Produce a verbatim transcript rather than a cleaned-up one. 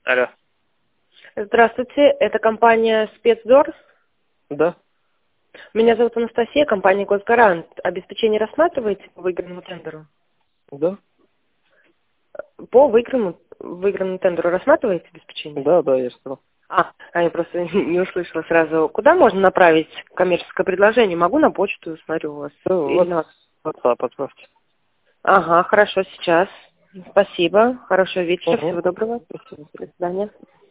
Алло. Здравствуйте, это компания «Спецдор». Да? Меня зовут Анастасия, компания «Госгарант». Обеспечение рассматриваете по выигранному тендеру? Да? По выигранному, выигранному тендеру рассматриваете обеспечение? Да, да, я сказал. А, а я просто не услышала сразу. Куда можно направить коммерческое предложение? Могу на почту, смотрю у вас. Да, Или вот на... WhatsApp отправьте. Ага, хорошо, сейчас. Спасибо, хорошего вечера, Угу. всего доброго. Спасибо. До свидания.